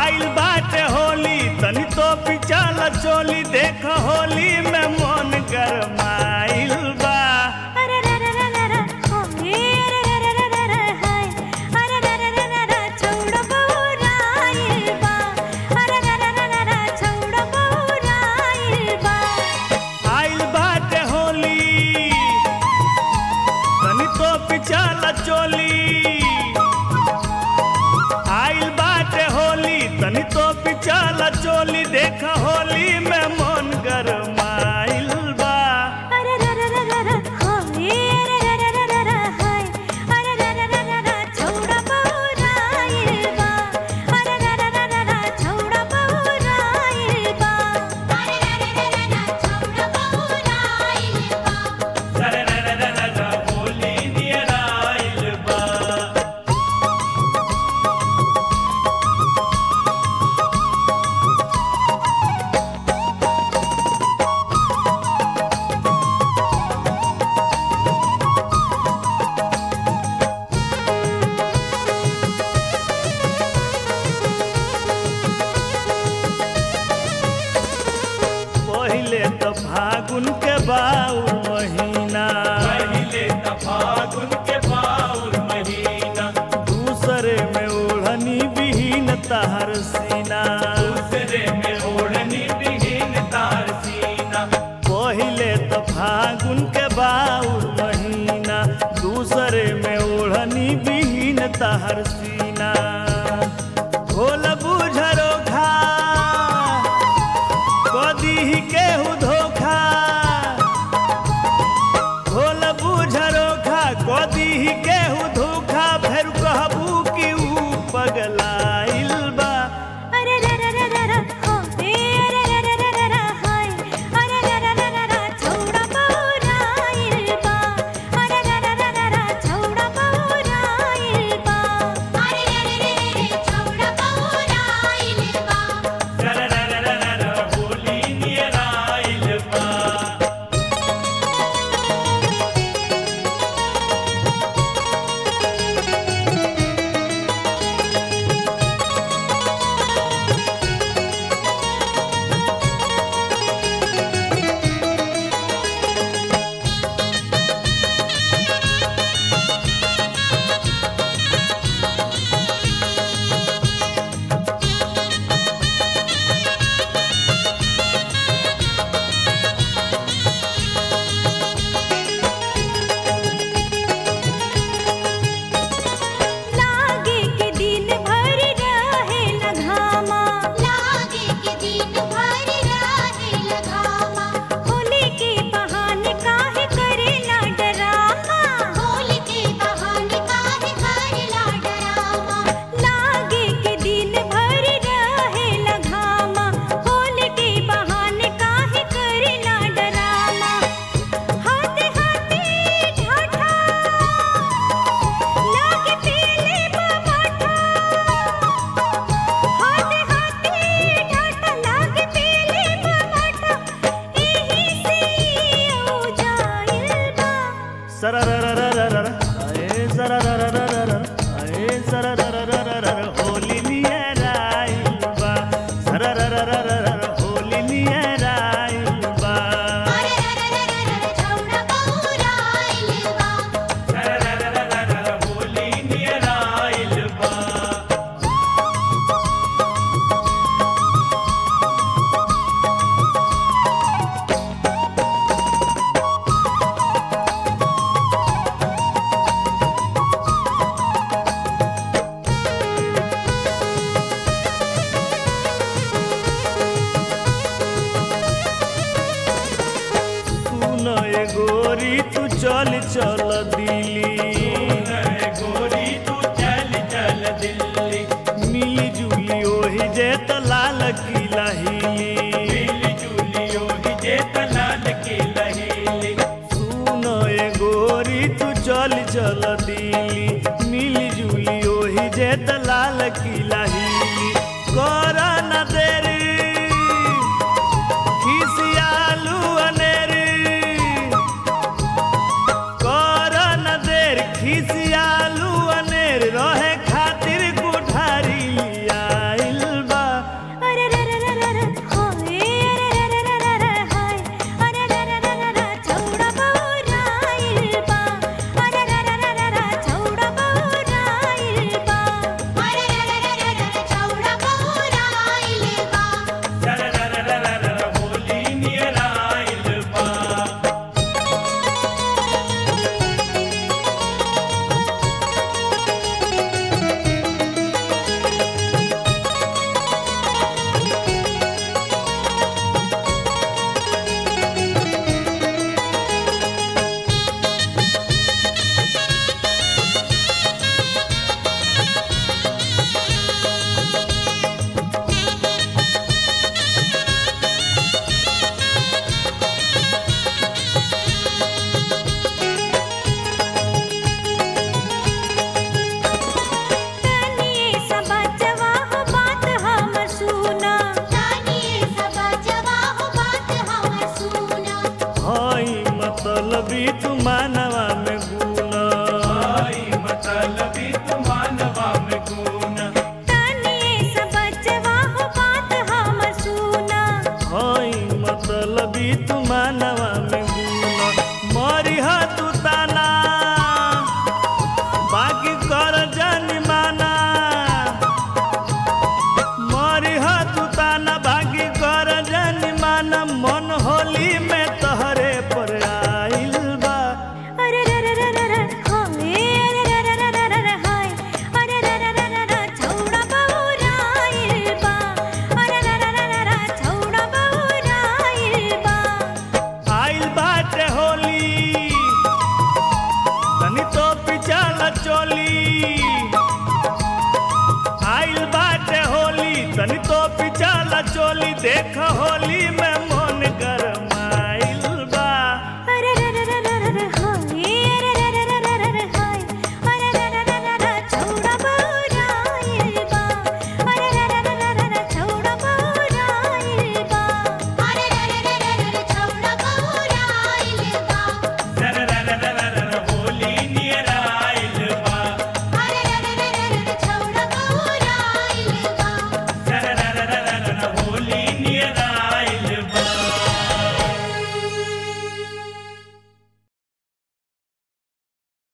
आइल बाटे होली तनी तो पिचल चोली देख होली में मन गरमाइल बा आइल बाटे होली तनी तो पिचल चोली आइल बाटे होली तनी तो पिचल चोली देख होली में मन गरमाइल बा पहिले तो फागुन के बाउर महीना पहिले त फागुन के बाउर महीना दूसरे में ओढ़नी विहीन तहर सीना दूसरे में ओढ़नी विहीन तार सीना पहिले तो फागुन के बाउर महीना दूसरे में ओढ़नी विहीन तहर सीना भोल बुझरो खा कदी केहू धोखा भोल बुझरो खा कदी केहू धोखा फेर कहबू कि ऊ पगलाइल बा होली नियर आइल बा सररररररर आए सररररररर आए सररररररर होली नियर आइल बा सररररररर होली नियर आइल बा होली नियर आइल बा सुन ए गोरी तू चल चल दिल्ली गोरी तू चल चल दिल्ली मिली जुली ओही जे त लाल किला हिली मिली जुली ओही जे त लाल की लहीली सुन ए गोरी तू चल चल दिल्ली मिली जुली ओही जे त लाल किला हिली कर न देरी खिसियालू अनेरी कर न देर खिसियालू अनेर रहे खातिर कोठारी आइल बा देख होली